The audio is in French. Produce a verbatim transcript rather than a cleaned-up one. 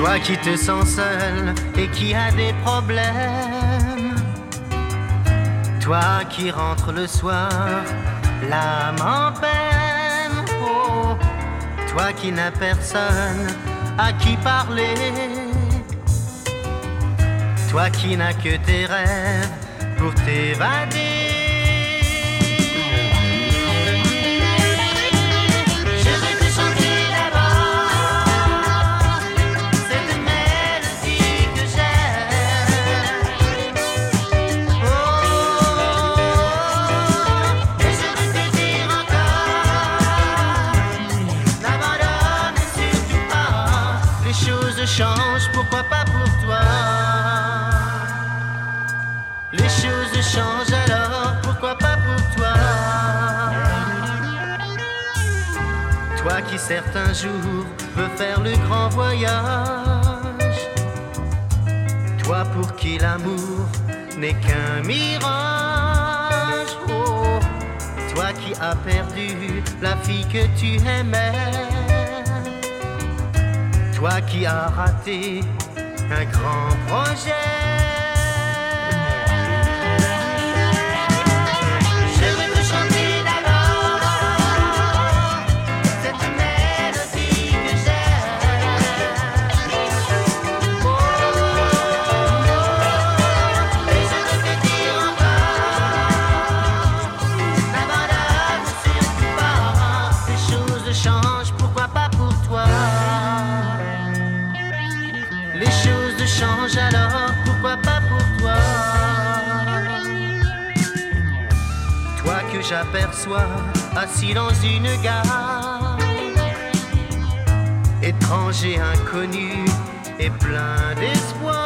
Toi qui te sens seul et qui a des problèmes, toi qui rentres le soir, l'âme en peine. Oh, toi qui n'as personne à qui parler, toi qui n'as que tes rêves pour t'évader. Change, pourquoi pas pour toi? Les choses changent alors, pourquoi pas pour toi? Toi qui certains jours veux faire le grand voyage, toi pour qui l'amour n'est qu'un mirage. Oh, toi qui as perdu la fille que tu aimais, toi qui as raté un grand projet. Je veux te chanter d'abord cette mélodie que j'aime. Oh, et je veux te dire encore, n'abandonne surtout pas. Les choses changent, pourquoi pas pour toi? Les choses changent alors, pourquoi pas pour toi? Toi que j'aperçois assis dans une gare, étranger inconnu et plein d'espoir.